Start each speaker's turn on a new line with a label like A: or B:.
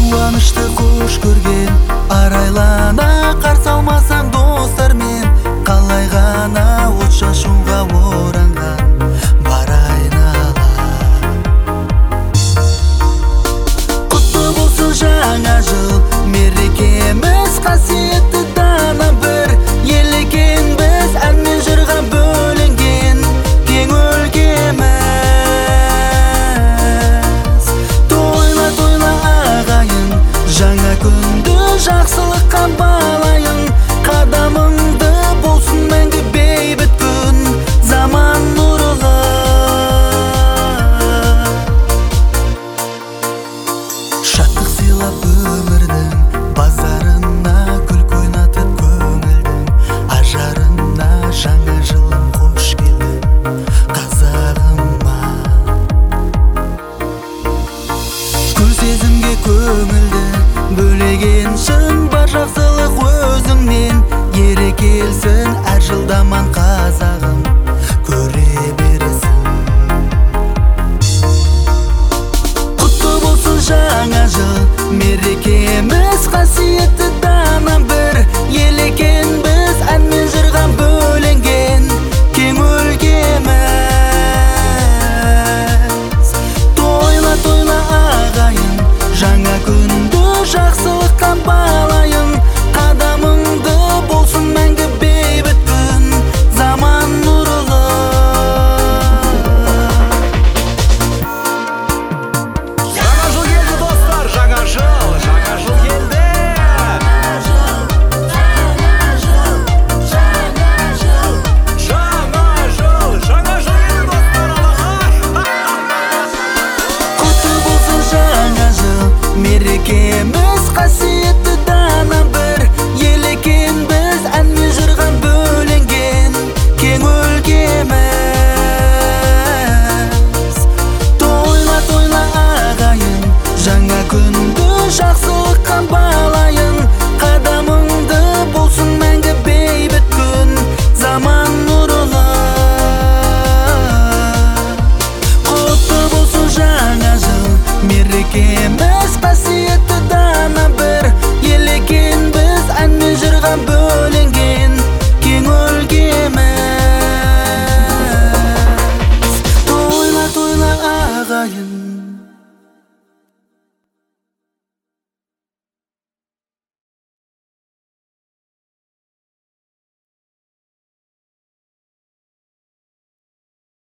A: Қуанышты қош көрген арайлана қарсы алмасаң достармен, қалай ғана от шашуға оранған бар айнала. Құтты болсын жаңа жыл, мерекеміз қасиетті дана бір ел екенбіз, әнмен жырға бөленген кең өлкеміз. Тойла тойла ағайын, жаңа күнді жақсылыққа балайын, қадамыңды болсын мәңгі бейбіт күн, заман нұрлы. Шаттық сыйлап өмірдің базарына, күлкі ойнатып көңілдің ажарына, жаңа жылым қош келдің қазағыма. Гүл сезімге көңілді бөлеген шын бар жақсылық өзіңнен, ере келсін әр жылдаман қазағым көре берсін. Құтты болсын жаңа жыл, мерекеміз қасиетті дана бір ел екенбіз, әнмен жырға бөленген кең өлкеміз. Тойла тойла ағайын, жаңа күнді жақсылыққа балайын, қадамыңды болсын мәңгі бейбіт күн, заман нұрлы.
B: Жаңа жыл келді достар, жаңа жыл келді. Жаңа жыл келді достар, алақай.
A: Құтты болсын жаңа жыл, мерекеміз қасиетті дана бір ел екенбіз, әнмен жырға бөленген кең өлкеміз. Тойла тойла ағайын, жаңа күнді жақсылыққа балайын, қадамыңды болсын мәңгі бейбіт күн, заман нұрлы. Құтты болсын жаңа жыл, мерекеміз қасиетті дана бір ел екенбіз, әнмен жырға бөленген кең өлкеміз. Тойла тойла ағайын,